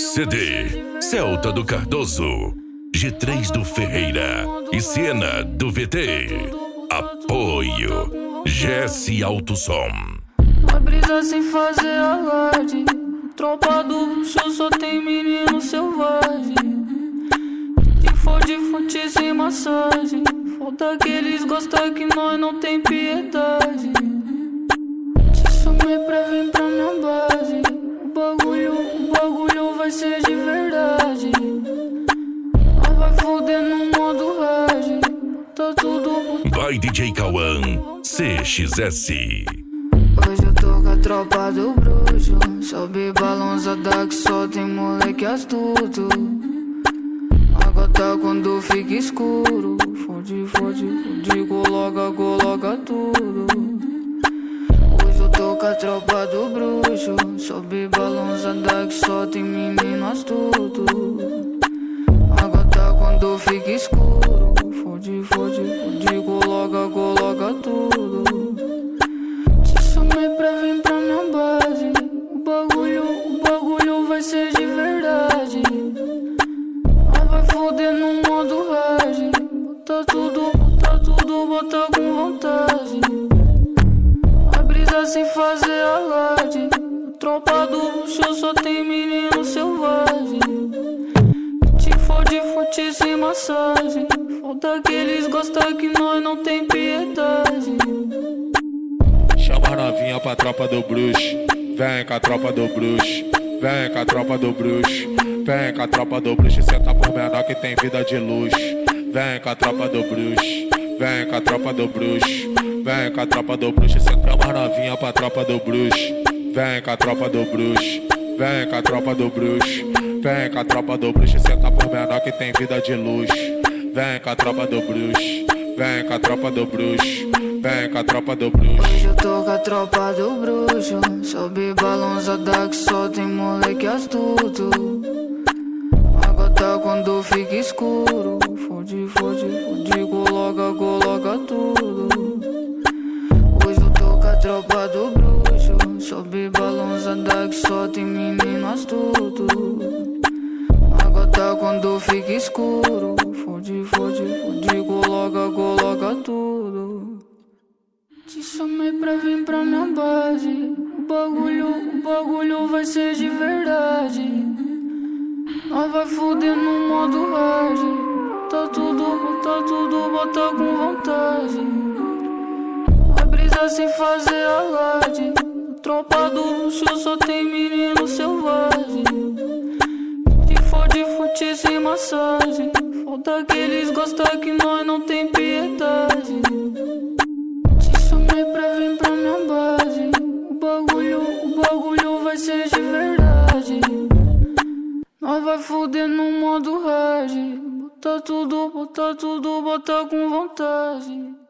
CD, Celta do Cardoso, G3 do Ferreira e Siena do VT. Apoio, Jesse Alto Som. Uma brisa sem fazer alarde, tropa do show só tem menino selvagem. Se for de fonte sem massagem, falta que eles gostam que nós não tem piedade. Te chamei pra vir pra minha base, o bagulho vai ser de verdade. Nós vai foder no modo hard, tá tudo. Vai DJ Cauã, CXS. Hoje eu tô com a tropa do bruxo, sobe balãozada que só tem moleque astuto. Agora quando fica escuro, fode, coloca tudo. Hoje eu tô com a tropa do bruxo, sobe balãozada que só tem menino astuto. Agora quando fica escuro, fode, coloca tudo. Te chamei pra vir pra minha base, o bagulho vai ser de verdade. Nós vai foder no modo hard, bota tudo, bota com vontade. A brisa sem fazer alarde, tropa do show só tem menino selvagem. Te fode sem massagem, falta que eles gostam que nós não tem piedade. Chama a novinha pra tropa do bruxo, vem com a tropa do bruxo, vem com a tropa do bruxo, vem com a tropa do bruxo, senta por menor que tem vida de luxo. Vem com a tropa do bruxo, vem com a tropa do bruxo, vem com a tropa do bruxo, senta a novinha pra tropa do bruxo, vem com a tropa do bruxo, vem com a tropa do bruxo, vem com a tropa do bruxo, senta por menor que tem vida de luxo. Vem com a tropa do bruxo, vem com a tropa do bruxo, vem com a tropa do bruxo. Hoje eu tô com a tropa do bruxo, sobe balãozada que só tem moleque astuto. Agora quando fica escuro, fode, coloca tudo. Hoje eu tô com a tropa do bruxo, sobe balãozada que só tem menino astuto. Agora quando fica escuro, fode, coloca tudo. Te chamei pra vir pra minha base, o bagulho vai ser de verdade. Nós vai foder no modo hard, tá tudo, bota com vontade. A brisa sem fazer alarde, tropa do show só tem menino selvagem. Te fode sem massagem, falta que eles gostam que nós não tem piedade. Te chamei pra vir pra minha base, o bagulho vai ser de verdade. Nós vai foder no modo hard, bota tudo, bota com vontade.